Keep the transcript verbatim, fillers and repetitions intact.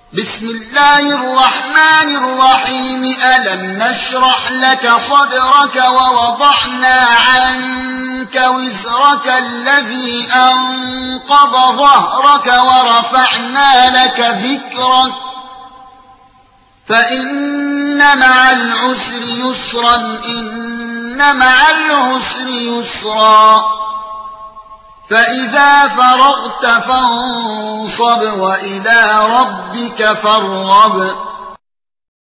بسم الله الرحمن الرحيم ألم نشرح لك صدرك ووضعنا عنك وزرك الذي أنقض ظهرك ورفعنا لك ذكرك فإن مع العسر يسرا إن مع العسر يسرا فإذا فرغت فانصب وإلى ربك فارغب